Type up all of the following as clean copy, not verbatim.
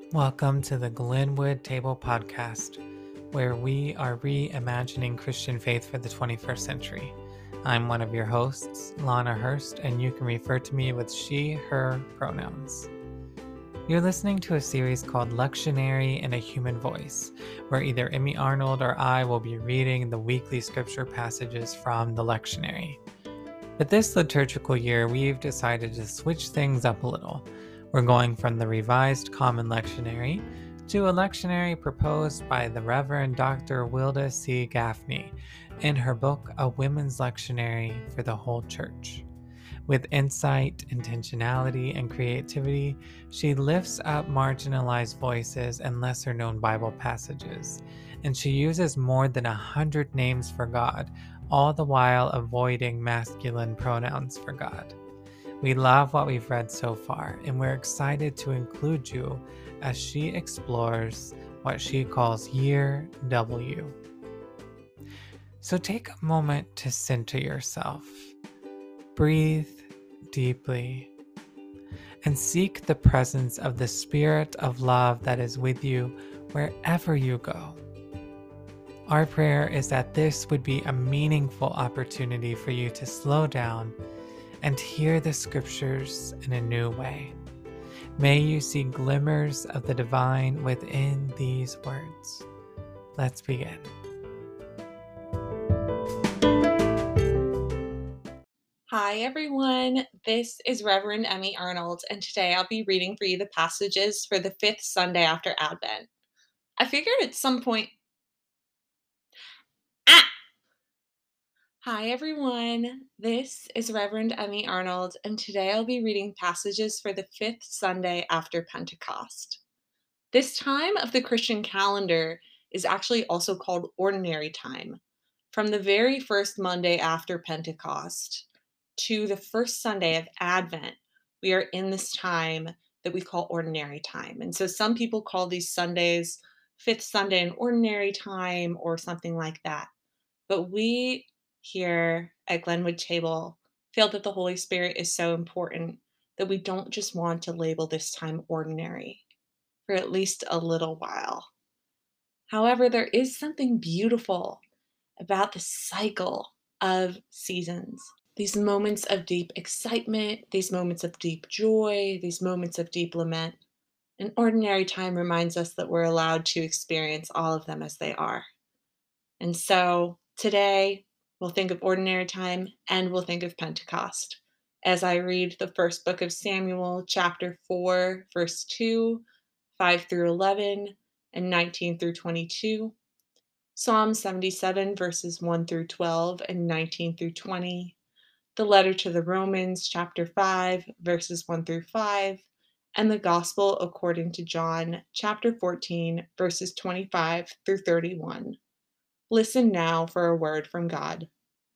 Welcome to the Glenwood Table Podcast, where we are reimagining Christian faith for the 21st century. I'm one of your hosts, Lana Hurst, and you can refer to me with she, her pronouns. You're listening to a series called Lectionary in a Human Voice, where either Emmy Arnold or I will be reading the weekly scripture passages from the lectionary. But this liturgical year, we've decided to switch things up a little. We're going from the Revised Common Lectionary to a lectionary proposed by the Reverend Dr. Wilda C. Gaffney in her book, A Women's Lectionary for the Whole Church. With insight, intentionality, and creativity, she lifts up marginalized voices and lesser-known Bible passages, and she uses more than 100 names for God, all the while avoiding masculine pronouns for God. We love what we've read so far, and we're excited to include you as she explores what she calls Year W. So take a moment to center yourself. Breathe deeply and seek the presence of the Spirit of love that is with you wherever you go. Our prayer is that this would be a meaningful opportunity for you to slow down and hear the scriptures in a new way. May you see glimmers of the divine within these words. Let's begin. Hi everyone, this is Reverend Emmy Arnold, and today I'll be reading for you the passages for the fifth Sunday after Advent. I figured at some point. Hi everyone, this is Reverend Emmy Arnold, and today I'll be reading passages for the fifth Sunday after Pentecost. This time of the Christian calendar is actually also called Ordinary Time, from the very first Monday after Pentecost to the first Sunday of Advent. We are in this time that we call Ordinary Time. And so some people call these Sundays Fifth Sunday in Ordinary Time or something like that. But we here at Glenwood Table feel that the Holy Spirit is so important that we don't just want to label this time ordinary for at least a little while. However, there is something beautiful about the cycle of seasons. These moments of deep excitement, these moments of deep joy, these moments of deep lament. An ordinary time reminds us that we're allowed to experience all of them as they are. And so today, we'll think of ordinary time and we'll think of Pentecost as I read the first book of Samuel, chapter 4, verse 2, 5 through 11, and 19 through 22. Psalm 77, verses 1 through 12 and 19 through 20. The letter to the Romans, chapter 5, verses 1 through 5. And the Gospel according to John, chapter 14, verses 25 through 31. Listen now for a word from God.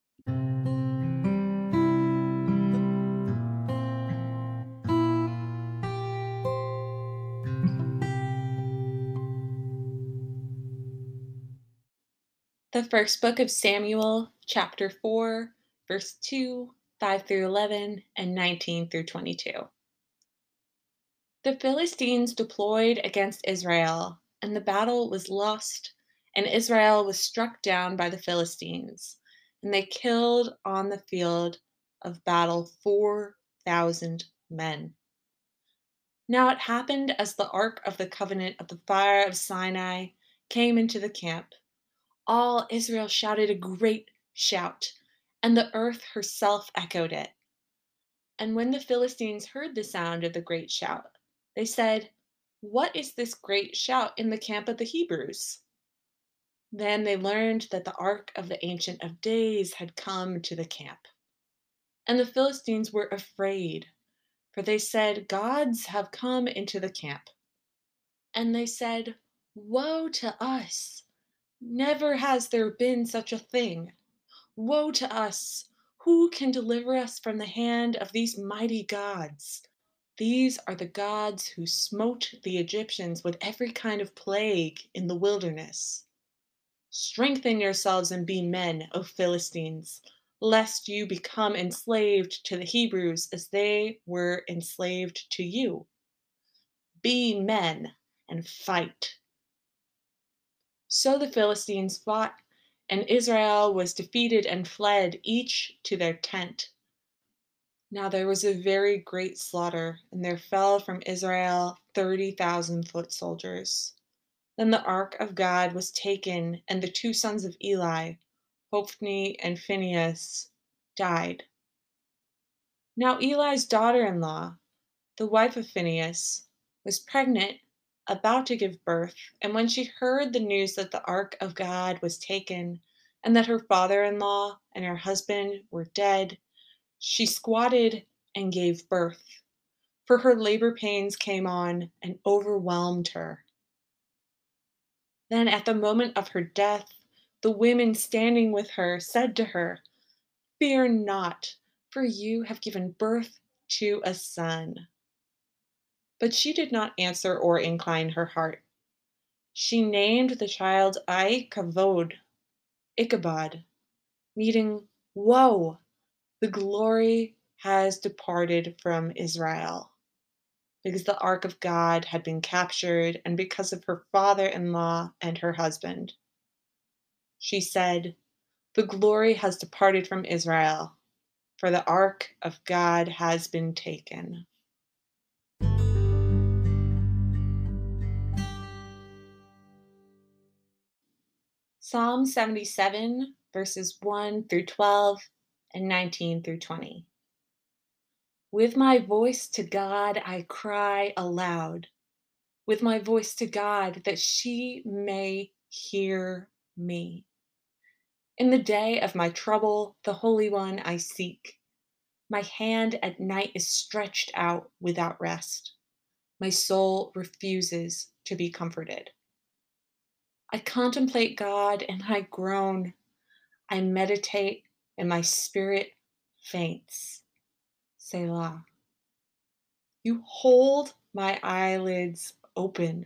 The first book of Samuel, chapter 4, verse 2, 5 through 11, and 19 through 22. The Philistines deployed against Israel, and the battle was lost, and Israel was struck down by the Philistines, and they killed on the field of battle 4,000 men. Now it happened as the ark of the covenant of the fire of Sinai came into the camp. All Israel shouted a great shout, and the earth herself echoed it. And when the Philistines heard the sound of the great shout, they said, "What is this great shout in the camp of the Hebrews?" Then they learned that the ark of the Ancient of Days had come to the camp. And the Philistines were afraid, for they said, "Gods have come into the camp." And they said, "Woe to us! Never has there been such a thing. Woe to us! Who can deliver us from the hand of these mighty gods? These are the gods who smote the Egyptians with every kind of plague in the wilderness. Strengthen yourselves and be men, O Philistines, lest you become enslaved to the Hebrews as they were enslaved to you. Be men and fight. So the Philistines fought, and Israel was defeated and fled, each to their tent. Now there was a very great slaughter, and there fell from Israel 30,000 foot soldiers. Then the ark of God was taken, and the two sons of Eli, Hophni and Phinehas, died. Now Eli's daughter-in-law, the wife of Phinehas, was pregnant, about to give birth, and when she heard the news that the ark of God was taken, and that her father-in-law and her husband were dead, she squatted and gave birth, for her labor pains came on and overwhelmed her. Then at the moment of her death, the women standing with her said to her, "Fear not, for you have given birth to a son." But she did not answer or incline her heart. She named the child Ichabod, meaning, "Woe, the glory has departed from Israel," because the ark of God had been captured and because of her father-in-law and her husband. She said, "The glory has departed from Israel, for the ark of God has been taken." Psalm 77, verses 1 through 12 and 19 through 20. With my voice to God I cry aloud, with my voice to God, that she may hear me. In the day of my trouble, the Holy One I seek. My hand at night is stretched out without rest. My soul refuses to be comforted. I contemplate God and I groan. I meditate and my spirit faints. Selah. You hold my eyelids open.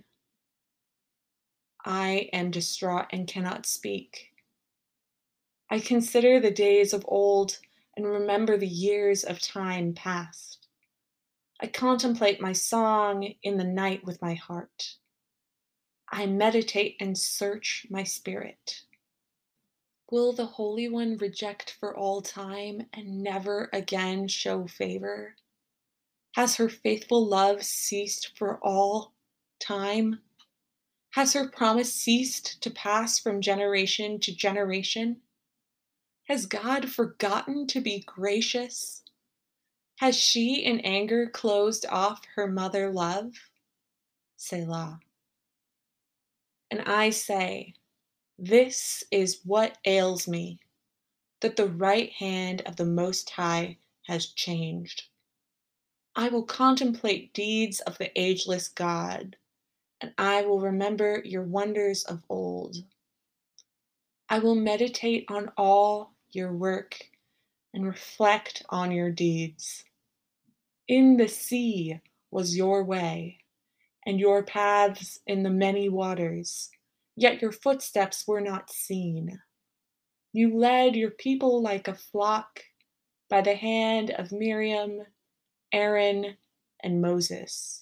I am distraught and cannot speak. I consider the days of old and remember the years of time past. I contemplate my song in the night with my heart. I meditate and search my spirit. Will the Holy One reject for all time and never again show favor? Has her faithful love ceased for all time? Has her promise ceased to pass from generation to generation? Has God forgotten to be gracious? Has she in anger closed off her mother love? Selah. And I say, this is what ails me, that the right hand of the Most High has changed. I will contemplate deeds of the ageless God, and I will remember your wonders of old. I will meditate on all your work and reflect on your deeds. In the sea was your way, and your paths in the many waters, yet your footsteps were not seen. You led your people like a flock by the hand of Miriam, Aaron, and Moses.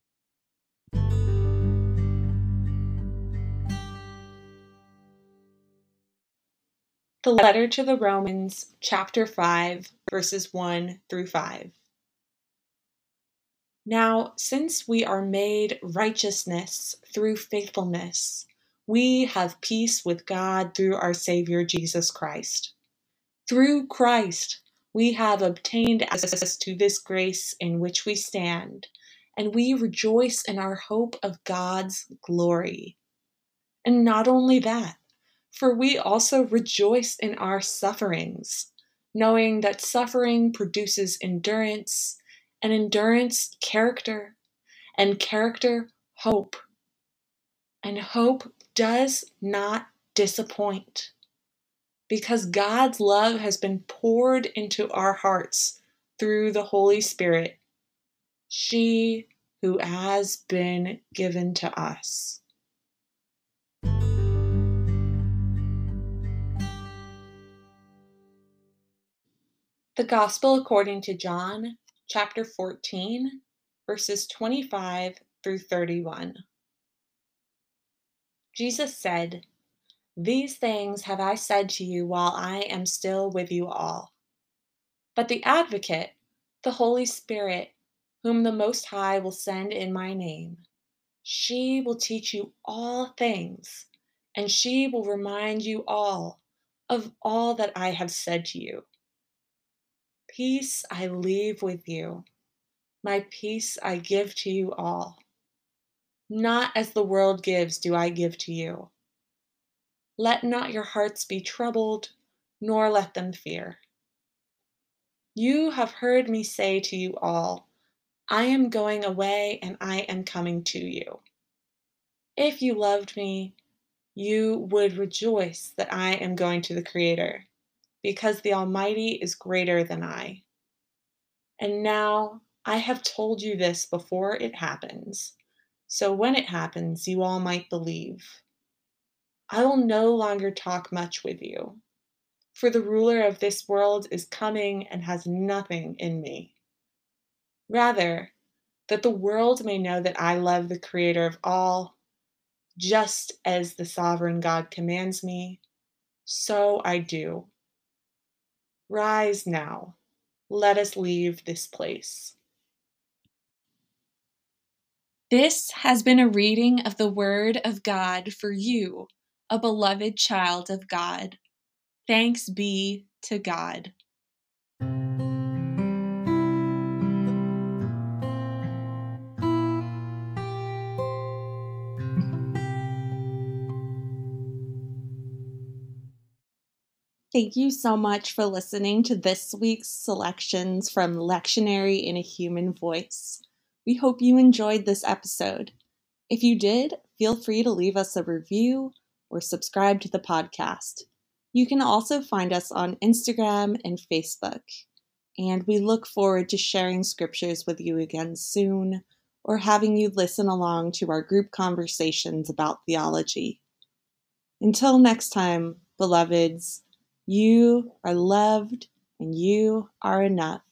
The letter to the Romans, chapter 5, verses 1 through 5. Now, since we are made righteousness through faithfulness, we have peace with God through our Savior Jesus Christ. Through Christ, we have obtained access to this grace in which we stand, and we rejoice in our hope of God's glory. And not only that, for we also rejoice in our sufferings, knowing that suffering produces endurance, and endurance, character, and character, hope. And hope does not disappoint, because God's love has been poured into our hearts through the Holy Spirit, she who has been given to us. The Gospel according to John, chapter 14, verses 25 through 31. Jesus said, "These things have I said to you while I am still with you all. But the Advocate, the Holy Spirit, whom the Most High will send in my name, she will teach you all things, and she will remind you all of all that I have said to you. Peace I leave with you, my peace I give to you all. Not as the world gives do I give to you. Let not your hearts be troubled, nor let them fear. You have heard me say to you all, I am going away and I am coming to you. If you loved me, you would rejoice that I am going to the Creator, because the Almighty is greater than I. And now I have told you this before it happens, so when it happens, you all might believe. I will no longer talk much with you, for the ruler of this world is coming and has nothing in me. Rather, that the world may know that I love the Creator of all, just as the sovereign God commands me, so I do. Rise now, let us leave this place." This has been a reading of the Word of God for you, a beloved child of God. Thanks be to God. Thank you so much for listening to this week's selections from Lectionary in a Human Voice. We hope you enjoyed this episode. If you did, feel free to leave us a review or subscribe to the podcast. You can also find us on Instagram and Facebook. And we look forward to sharing scriptures with you again soon, or having you listen along to our group conversations about theology. Until next time, beloveds, you are loved and you are enough.